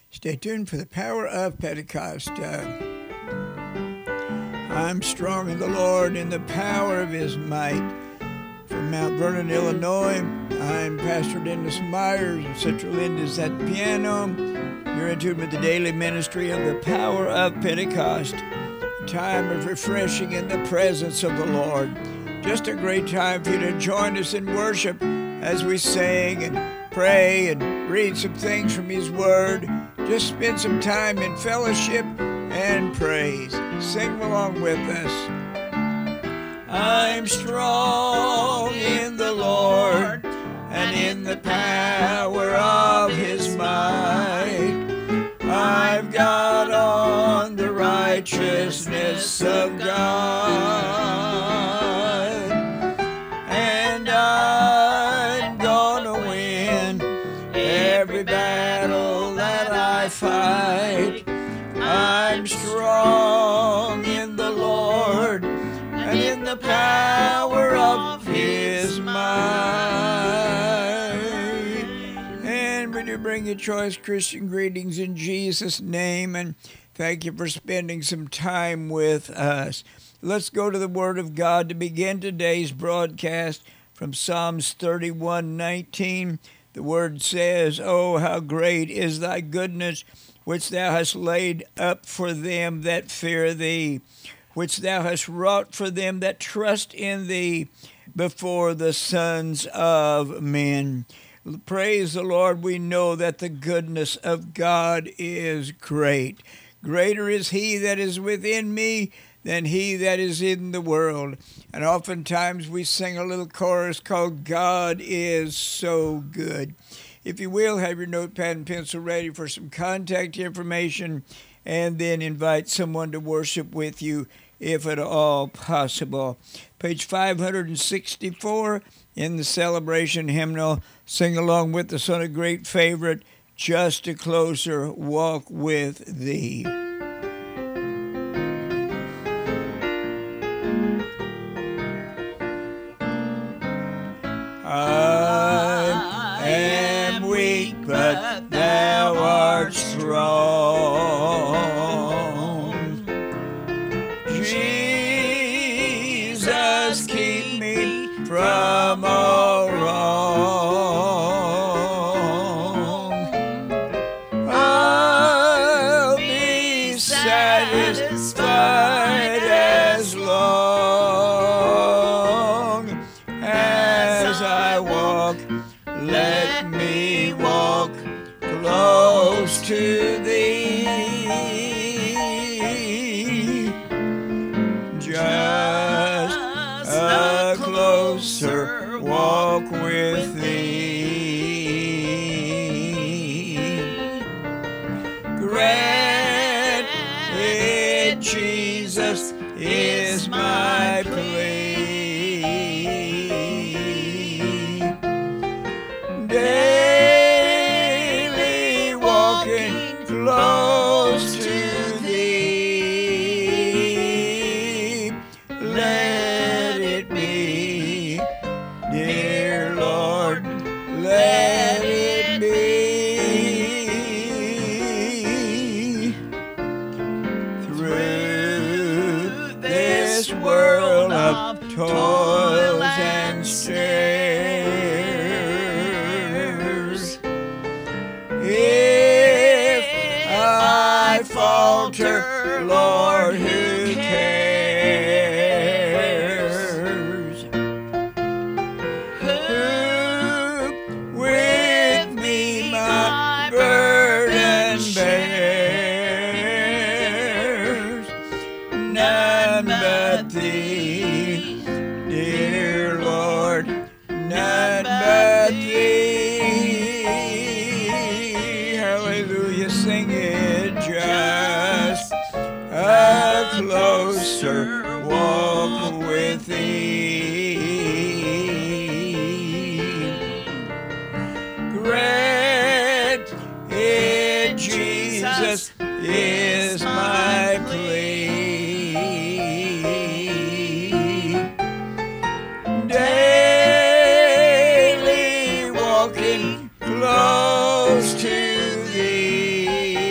Stay tuned for the power of Pentecost. I'm strong in the Lord in the power of his might. From Mount Vernon, Illinois, I'm Pastor Dennis Myers, and Central Lind is at the piano. You're in tune with the daily ministry of the power of Pentecost, a time of refreshing in the presence of the Lord. Just a great time for you to join us in worship as we sing and pray and read some things from his word. Just spend some time in fellowship and praise. Sing along with us. I'm strong in the Lord and in the power of his might. I've got on the righteousness of God, and I'm gonna win every battle that I fight. I'm strong in the Lord and in the power of his might. And we do bring you choice Christian greetings in Jesus' name, and thank you for spending some time with us. Let's go to the Word of God to begin today's broadcast from Psalms 31:19. The Word says, "Oh, how great is thy goodness, which thou hast laid up for them that fear thee, which thou hast wrought for them that trust in thee before the sons of men." Praise the Lord. We know that the goodness of God is great. Greater is he that is within me than he that is in the world. And oftentimes we sing a little chorus called "God is so good." If you will, have your notepad and pencil ready for some contact information, and then invite someone to worship with you if at all possible. Page 564 in the celebration hymnal. Sing along with us on a great favorite, "Just a Closer Walk with Thee." I am weak, but thou art strong. Jesus, keep me from all wrong. I'll be satisfied as long as I walk. Let me walk close to thee. Just a closer walk with thee. Grant it, Jesus, is my plea. Daily walking close to thee. Let it be, dear Lord, let it be. Through this world of toils and snares, if I falter, Lord, who cares? Who with me my burden bears? None but thee, dear Lord, none but thee. Hallelujah, sing it. Just a closer walk with thee. Grant it, Jesus, is my plea. Daily walking close to thee.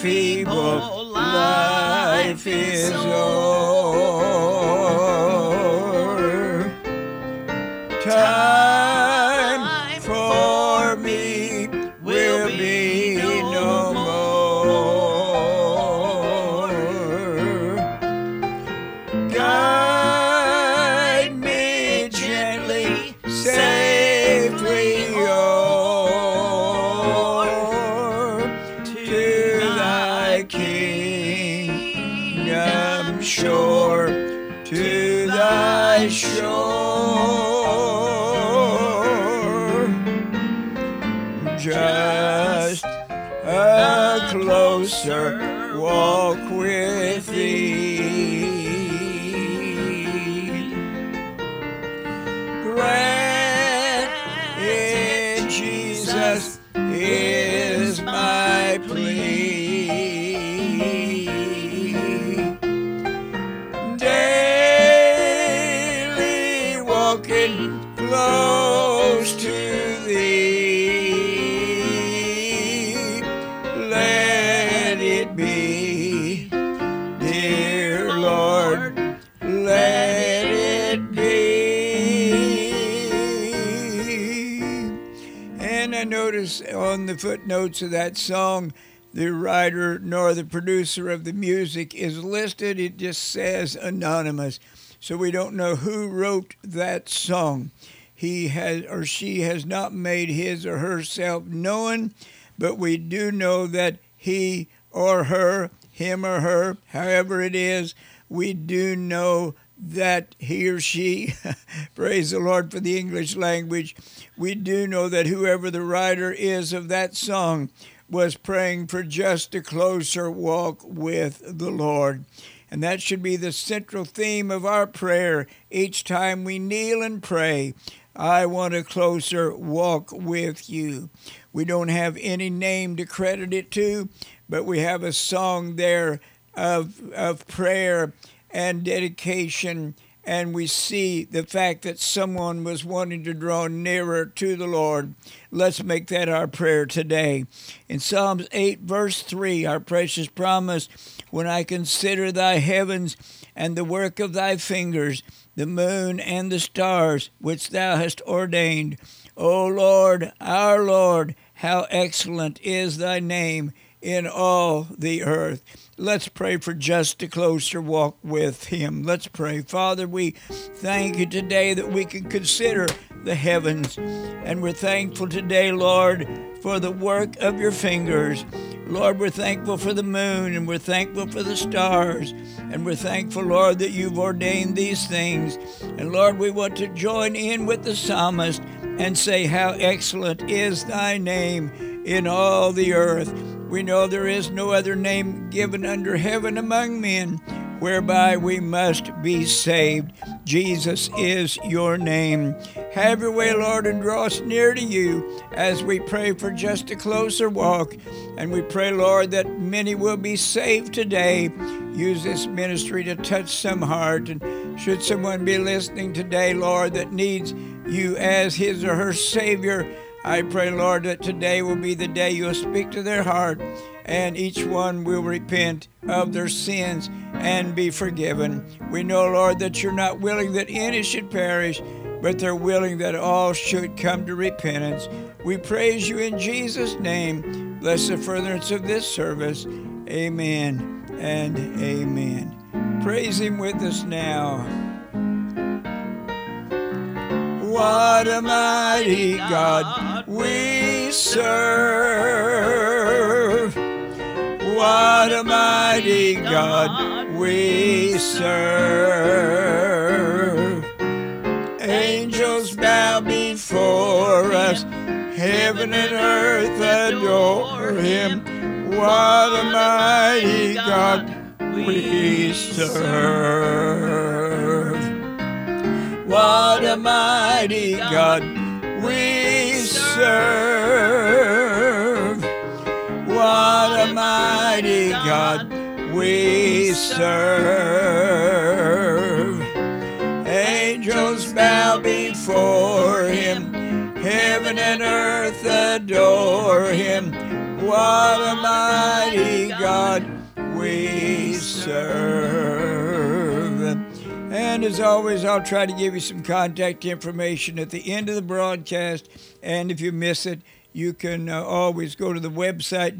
feeble life is o'er. Time for me will be no more. Guide me gently, safely o'er to thy kingdom shore, to thy shore. Just a closer walk with thee. Granted, Jesus is my plea. Daily walking close to thee. Let it be, dear Lord, let it be. And I notice on the footnotes of that song, the writer nor the producer of the music is listed. It just says anonymous. So we don't know who wrote that song. He has or she has not made his or herself known, but we do know that he or her, him or her, however it is, we do know that he or she, praise the Lord for the English language, we do know that whoever the writer is of that song was praying for just a closer walk with the Lord. And that should be the central theme of our prayer each time we kneel and pray. I want a closer walk with you. We don't have any name to credit it to, but we have a song there of prayer and dedication, and we see the fact that someone was wanting to draw nearer to the Lord. Let's make that our prayer today. In Psalms 8, verse 3, our precious promise, when I consider thy heavens and the work of thy fingers, the moon and the stars which thou hast ordained. O Lord, our Lord, how excellent is thy name in all the earth. Let's pray for just a closer walk with him. Let's pray. Father, we thank you today that we can consider the heavens. And we're thankful today, Lord, for the work of your fingers. Lord, we're thankful for the moon, and we're thankful for the stars. And we're thankful, Lord, that you've ordained these things. And Lord, we want to join in with the psalmist and say, how excellent is thy name in all the earth. We know there is no other name given under heaven among men whereby we must be saved. Jesus is your name. Have your way, Lord, and draw us near to you as we pray for just a closer walk. And we pray, Lord, that many will be saved today. Use this ministry to touch some heart. And should someone be listening today, Lord, that needs you as his or her Savior, I pray, Lord, that today will be the day you'll speak to their heart and each one will repent of their sins and be forgiven. We know, Lord, that you're not willing that any should perish, but they're willing that all should come to repentance. We praise you in Jesus' name. Bless the furtherance of this service. Amen and amen. Praise him with us now. What a mighty God we serve. What a mighty God we serve. Angels bow before us, heaven and earth adore him. What a mighty God we serve. What a mighty God we serve. What a mighty God we serve. Angels bow before him, heaven and earth adore him. what a mighty God we serve. And as always, I'll try to give you some contact information at the end of the broadcast. And if you miss it, you can always go to the website,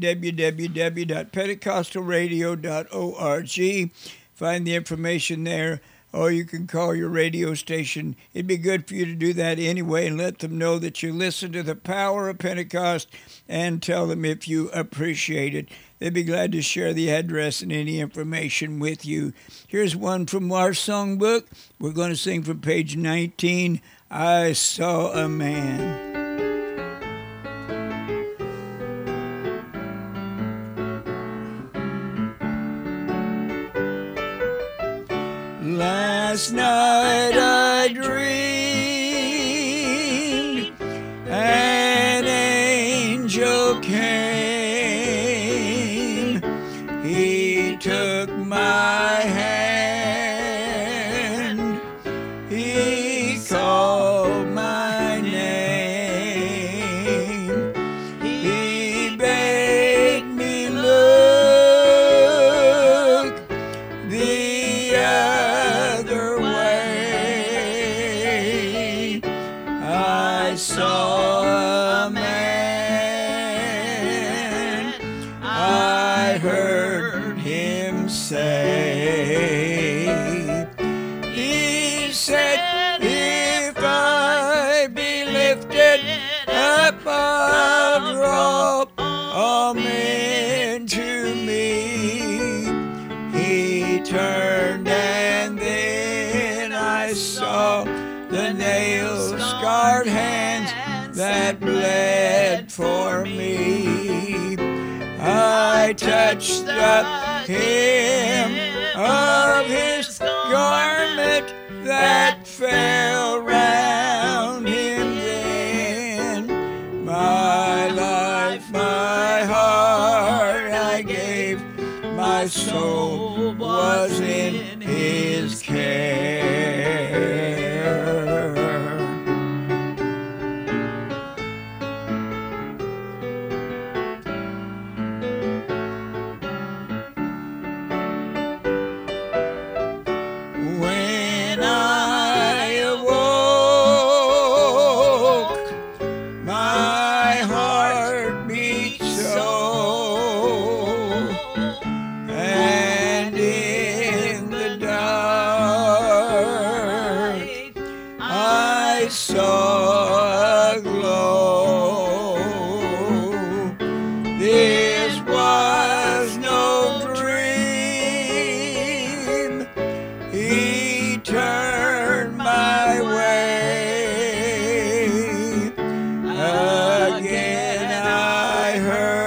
www.pentecostalradio.org. Find the information there, or you can call your radio station. It'd be good for you to do that anyway and let them know that you listen to the Power of Pentecost and tell them if you appreciate it. They'd be glad to share the address and any information with you. Here's one from our songbook. We're going to sing from page 19, I Saw a Man. Last night I dreamed an angel came. He took my hand. He called my name. He bade me look the other way. I saw a man. I heard him say, he said, if I be lifted up, I'll draw all men to me. He turned and then I saw the nail-scarred hands that bled for me. I touched the hem of his garment that fell round him then. My life, my heart I gave, my soul was in his care. When I awoke, my heart beat so, and in the dark I saw a glow. This was no dream. He turned my way. Again I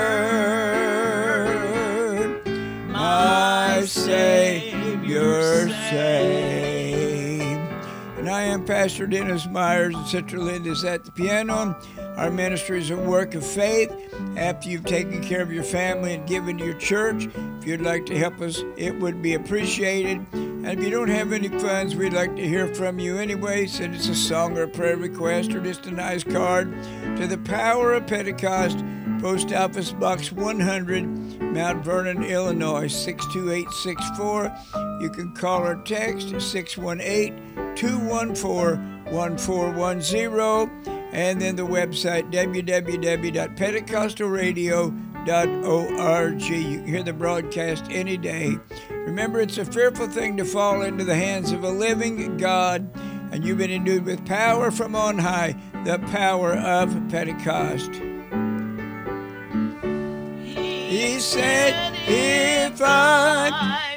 heard my Savior say. And I am Pastor Dennis Myers, and Sister Linda is at the piano. Our ministry is a work of faith. After you've taken care of your family and given to your church, if you'd like to help us, it would be appreciated. And if you don't have any funds, we'd like to hear from you anyway. Send us a song or a prayer request or just a nice card to the Power of Pentecost, Post Office Box 100, Mount Vernon, Illinois, 62864. You can call or text 618-214-1410. And then the website, www.pentecostalradio.org. You can hear the broadcast any day. Remember, it's a fearful thing to fall into the hands of a living God, and you've been endued with power from on high, the power of Pentecost. He said, if I